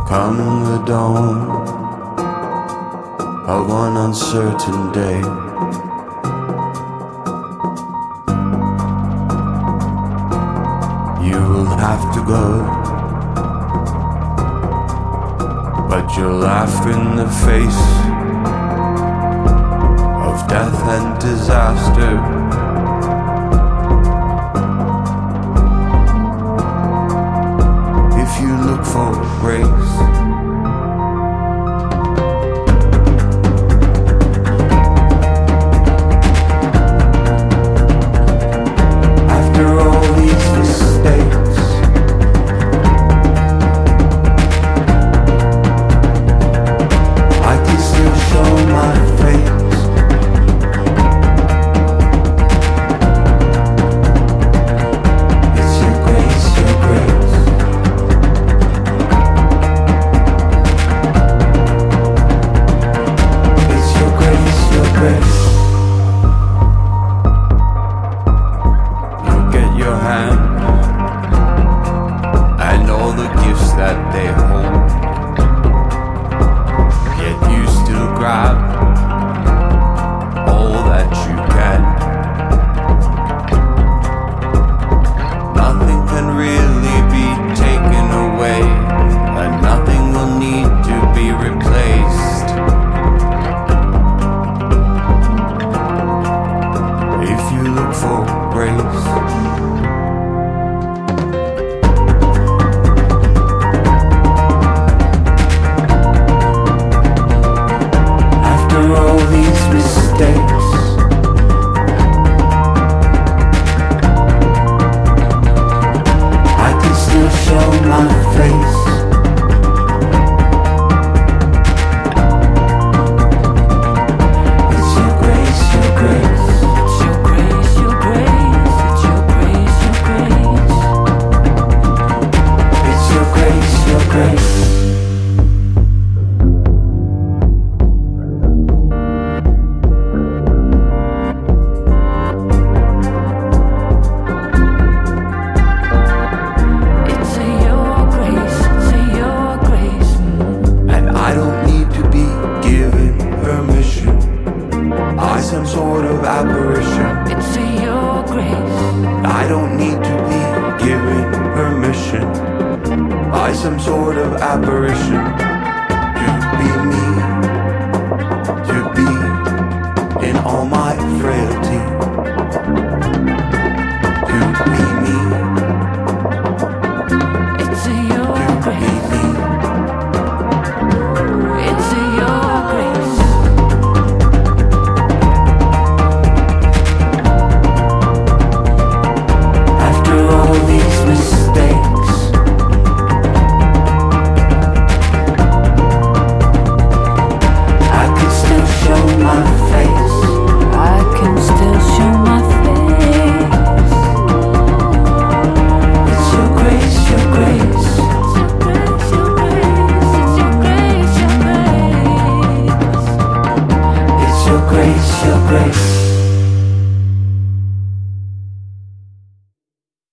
Come the dawn of one uncertain day, you will have to go, but you'll laugh in the face of death and disaster. If you look for grace, after all these mistakes, I can still show my face. It's your grace, your grace. It's your grace, your grace. Look at your hand and all the gifts that they hold, yet you still grab all that you can. Nothing can really be taken away, and nothing will need to be replaced. If you look for grace, after all these mistakes, I can still show my face. It's your grace, your grace. It's your grace, your grace. It's your grace, your grace. It's your grace, your grace. It's your grace, it's your grace. And I don't need to be given permission by some sort of apparition. It's your grace. I don't need to be given permission by some sort of apparition.